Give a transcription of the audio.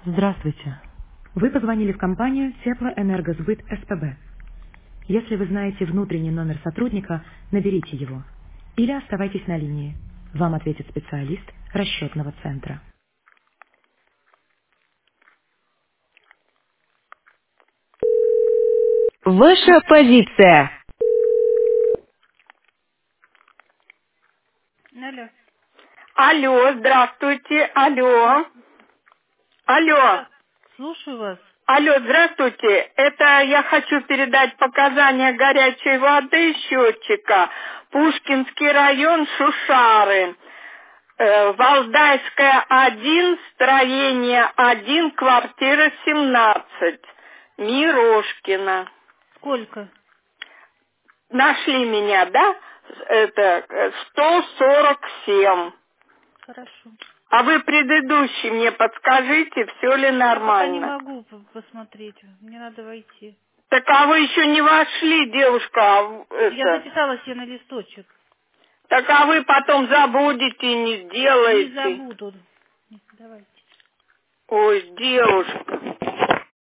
Здравствуйте. Вы позвонили в компанию Теплоэнергосбыт СПБ. Если вы знаете внутренний номер сотрудника, наберите его. Или оставайтесь на линии. Вам ответит специалист расчетного центра. Ваша позиция. Алло. Алло, здравствуйте, алло, алло, Да. Слушаю вас. алло, здравствуйте. Это я хочу передать показания горячей воды счетчика. Пушкинский район, Шушары. Валдайская 1, строение 1, квартира 17. Мирошкина. Сколько? Нашли меня, да? Это 147. Хорошо. А вы предыдущий мне подскажите, все ли Я пока не нормально? могу посмотреть. Мне надо войти. Так а вы еще не вошли, девушка, Я это. записала себе на листочек. Так а вы потом забудете и не Не сделаете. забуду. Давайте. Ой, девушка.